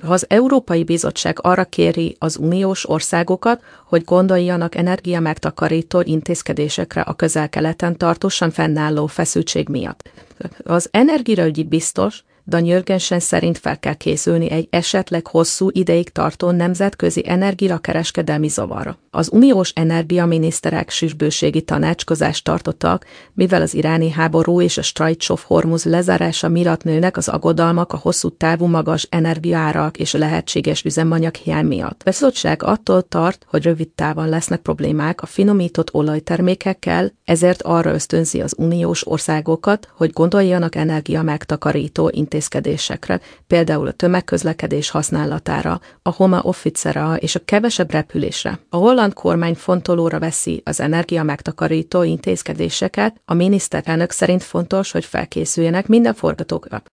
Az Európai Bizottság arra kéri az uniós országokat, hogy gondoljanak energiamegtakarító intézkedésekre a Közel-Keleten tartósan fennálló feszültség miatt. Az energiaügyi biztos Dan Jörgensen szerint fel kell készülni egy esetleg hosszú ideig tartó nemzetközi energiakereskedelmi zavarra. Az uniós energiaminiszterek sürgősségi tanácskozást tartottak, mivel az iráni háború és a Strait of Hormuz lezárása miatt nőnek az aggodalmak a hosszú távú magas energiaárak és a lehetséges üzemanyaghiány miatt. A bizottság attól tart, hogy rövid távon lesznek problémák a finomított olajtermékekkel, ezért arra ösztönzi az uniós országokat, hogy gondoljanak energiamegtakarító intézkedésekre, például a tömegközlekedés használatára, a home office-ra és a kevesebb repülésre. A holland kormány fontolóra veszi az energiamegtakarító intézkedéseket, a miniszterelnök szerint fontos, hogy felkészüljenek minden forgatókönyvre.